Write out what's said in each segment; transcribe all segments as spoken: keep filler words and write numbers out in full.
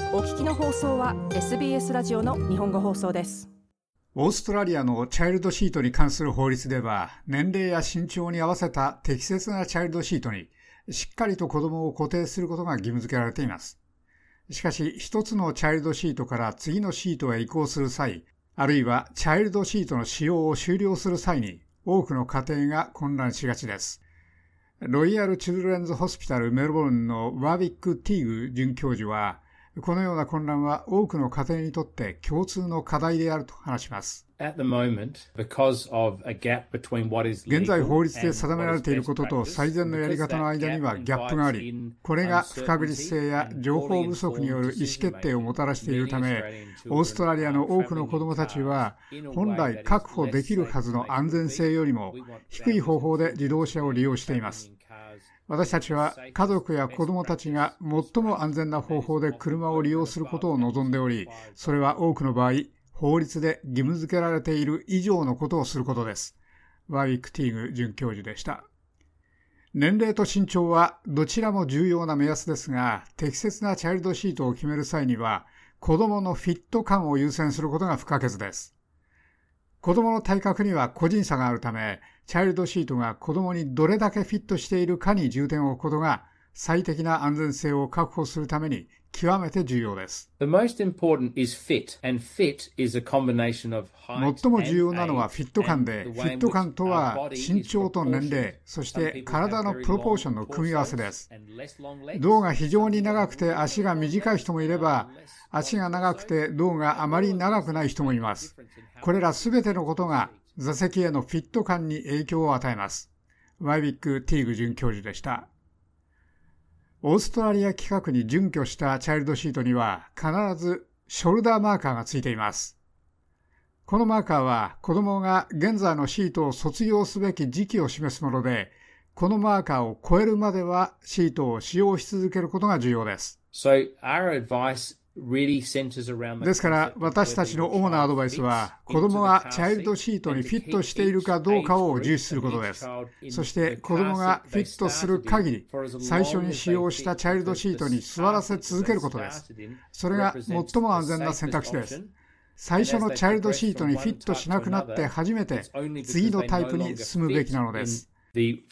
お聞きの放送は エスビーエス ラジオの日本語放送です。 オーストラリアのチャイルドシートに関する法律では、年齢や身長に合わせた適切なチャイルドシートにしっかりと子供を固定することが義務付けられています。しかし、一つのチャイルドシートから次のシートへ移行する際、あるいはチャイルドシートの使用を終了する際に、多くの家庭が混乱しがちです。ロイヤル・チルドレンズ・ホスピタル・メルボルンのワービック・ティーグ准教授は、このような混乱は多くの家庭にとって共通の課題であると話します。 At the moment, because of a gap between what is legal 現在法律で定められていることと最善のやり方の間にはギャップがあり、これが不確実性や情報不足による意思決定をもたらしているため、オーストラリアの多くの子どもたちは、本来確保できるはずの安全性よりも低い方法で自動車を利用しています。私たちは家族や子どもたちが最も安全な方法で車を利用することを望んでおり、それは多くの場合、法律で義務付けられている以上のことをすることです。ワービック・ティーグ准教授でした。年齢と身長はどちらも重要な目安ですが、適切なチャイルドシートを決める際には、子どものフィット感を優先することが不可欠です。子どもの体格には個人差があるため、チャイルドシートが子どもにどれだけフィットしているかに重点を置くことが、最適な安全性を確保するために極めて重要です。 The most important is fit, and fit is a combination of height 最も重要なのはフィット感で、フィット感とは身長と年齢、そして体のプロポーションの組み合わせです。胴が非常に長くて足が短い人もいれば、足が長くて胴があまり長くない人もいます。これらすべてのことが座席へのフィット感に影響を与えます。ワイビック・ティーグ准教授でした。オーストラリア規格に準拠したチャイルドシートには必ずショルダーマーカーがついています。このマーカーは子供が現在のシートを卒業すべき時期を示すもので、このマーカーを超えるまではシートを使用し続けることが重要です。 So our advice ですから私たちの主なアドバイスは、子どもがチャイルドシートにフィットしているかどうかを重視することです。そして子どもがフィットする限り、最初に使用したチャイルドシートに座らせ続けることです。それが最も安全な選択肢です。最初のチャイルドシートにフィットしなくなって初めて次のタイプに進むべきなのです。 ワービ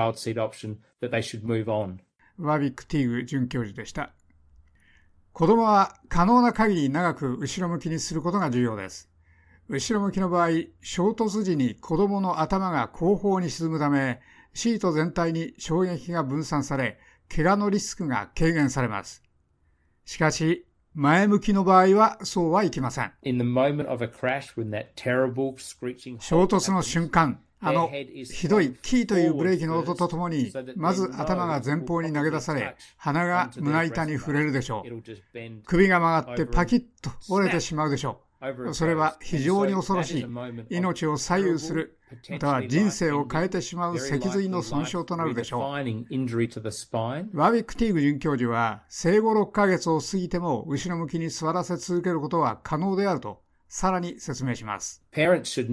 ック・ティーグ准教授でした。子供は可能な限り長く後ろ向きにすることが重要です。後ろ向きの場合、衝突時に子供の頭が後方に沈むため、シート全体に衝撃が分散され、怪我のリスクが軽減されます。しかし、前向きの場合はそうはいきません。衝突の瞬間、あのひどいキーというブレーキの音とともに、まず頭が前方に投げ出され、鼻が胸板に触れるでしょう。首が曲がってパキッと折れてしまうでしょう。それは非常に恐ろしい、命を左右する、または人生を変えてしまう脊髄の損傷となるでしょう。ワービック・ティーグ准教授は、生後ろっかげつを過ぎても後ろ向きに座らせ続けることは可能であると、さらに説明します。後ろ向きチ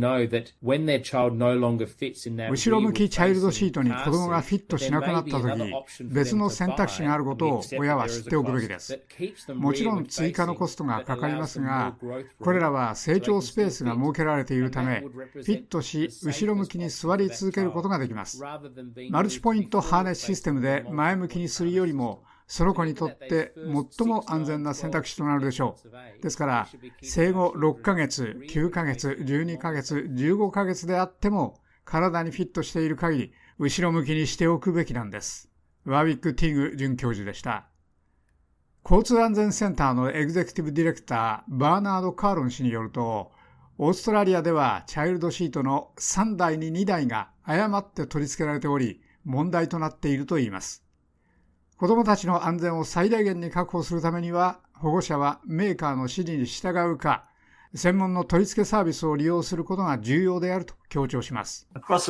ャイルドシートに子供がフィットしなくなったとき、別の選択肢があることを親は知っておくべきです。もちろん追加のコストがかかりますが、これらは成長スペースが設けられているため、フィットし、後ろ向きに座り続けることができます。マルチポイントハーネスシステムで前向きにするよりも、その子にとって最も安全な選択肢となるでしょう。ですから、生後ろっかげつ、きゅうかげつ、じゅうにかげつ、じゅうごかげつであっても、体にフィットしている限り、後ろ向きにしておくべきなんです。ワービック・ティーグ准教授でした。交通安全センターのエグゼクティブディレクター、バーナード・カーロン氏によると、オーストラリアではチャイルドシートのさんだいににだいが誤って取り付けられており、問題となっているといいます。子どもたちの安全を最大限に確保するためには、保護者はメーカーの指示に従うか、 専門の取り付けサービスを利用することが重要であると強調します。オー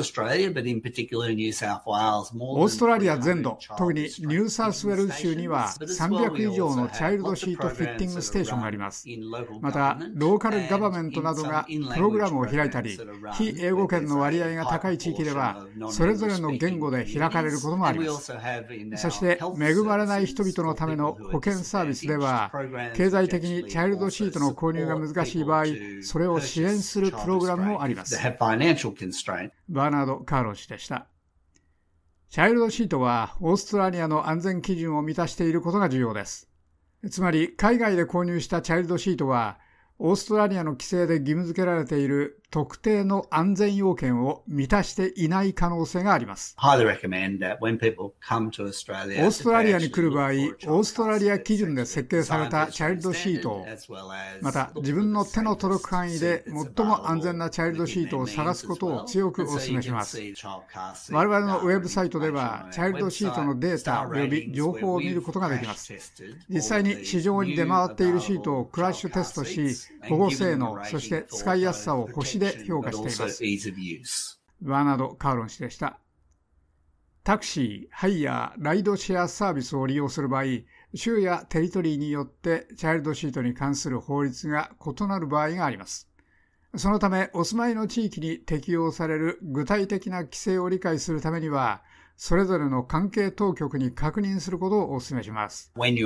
ストラリア全土、特にニューサウスウェルズ州にはさんびゃく以上のチャイルドシートフィッティングステーションがあります。また、ローカルガバメントなどがプログラムを開いたり、非英語圏の割合が高い地域では、それぞれの言語で開かれることもあります。そして、恵まれない人々のための保険サービスでは、経済的にチャイルドシートの購入が難しい場合、それを支援するプログラムもあります。バーナード・カーロン氏でした。チャイルドシートはオーストラリアの安全基準を満たしていることが重要です。つまり、海外で購入したチャイルドシートは、オーストラリアの規制で義務付けられている特定の安全要件を満たしていない可能性があります。オーストラリアに来る場合、オーストラリア基準で設計されたチャイルドシートを、また自分の手の届く範囲で最も安全なチャイルドシートを探すことを強くお勧めします。我々のウェブサイトでは、チャイルドシートのデータ及び情報を見ることができます。実際に市場に出回っているシートをクラッシュテストし、保護性能、そして使いやすさを星で評価しています。バーナード・カーロン氏でした。タクシー、ハイヤー、ライドシェアサービスを利用する場合、州やテリトリーによってチャイルドシートに関する法律が異なる場合があります。そのため、お住まいの地域に適用される具体的な規制を理解するためには、それぞれの関係当局に確認することをお勧めします。予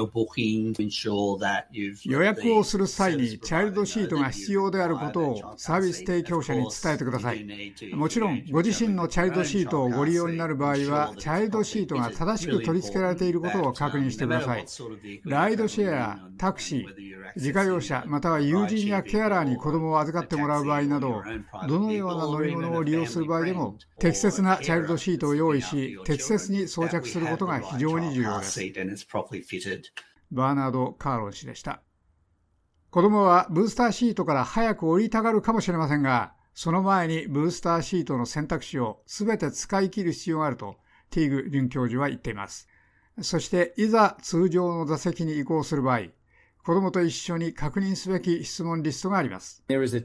約をする際にチャイルドシートが必要であることをサービス提供者に伝えてください。もちろん、ご自身のチャイルドシートをご利用になる場合は、チャイルドシートが正しく取り付けられていることを確認してください。ライドシェア、タクシー、自家用車、または友人やケアラーに子供を預かってもらう場合など、どのような乗り物を利用する場合でも、適切なチャイルドシートを用意し、適切に装着することが非常に重要です。バーナード・カーロン氏でした。子供はブースターシートから早く降りたがるかもしれませんが、その前にブースターシートの選択肢をすべて使い切る必要があると、ティーグ准教授は言っています。そして、いざ通常の座席に移行する場合、子供と一緒に確認すべき質問リストがあります。ファイブス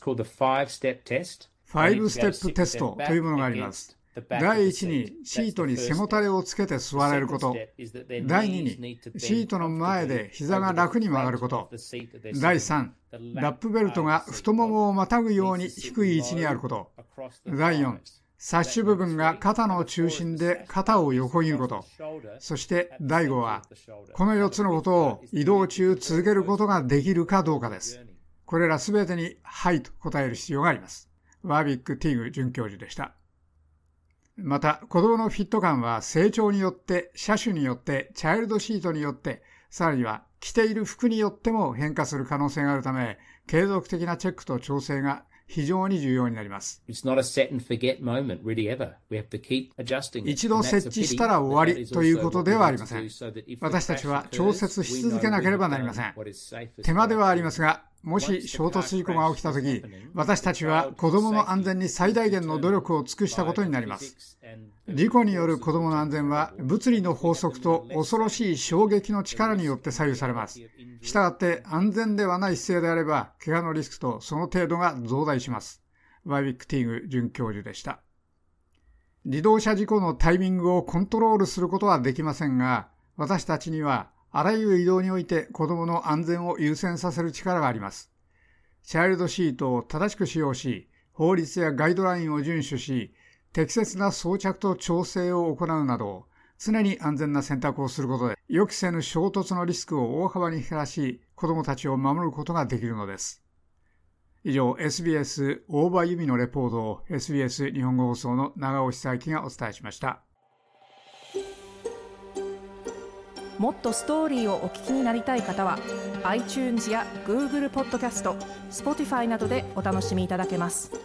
テップテストというものがあります。だいいちにシートに背もたれをつけて座れること。だいににシートの前で膝が楽に曲がること。だいさんラップベルトが太ももをまたぐように低い位置にあること。だいよんサッシュ部分が肩の中心で肩を横切ること。そしてだいごはこのよっつのことを移動中続けることができるかどうかです。これらすべてにはいと答える必要があります。ワービック・ティーグ准教授でした。また、子供のフィット感は成長によって、車種によって、チャイルドシートによって、さらには着ている服によっても変化する可能性があるため、継続的なチェックと調整が非常に重要になります。一度設置したら終わりということではありません。私たちは調節し続けなければなりません。手間ではありますが、もし衝突事故が起きたとき、私たちは子供の安全に最大限の努力を尽くしたことになります。事故による子供の安全は物理の法則と恐ろしい衝撃の力によって左右されます。したがって安全ではない姿勢であれば、怪我のリスクとその程度が増大します。ワイビック・ティーグ准教授でした。自動車事故のタイミングをコントロールすることはできませんが、私たちにはあらゆる移動において子供の安全を優先させる力があります。チャイルドシートを正しく使用し、法律やガイドラインを遵守し、適切な装着と調整を行うなど、常に安全な選択をすることで、予期せぬ衝突のリスクを大幅に減らし、子供たちを守ることができるのです。以上、エスビーエス 大場由美のレポートを エスビーエス 日本語放送の長尾久明がお伝えしました。 もっとストーリーをお聞きになりたい方は iTunes や Google ポッドキャスト、Spotify などでお楽しみいただけます。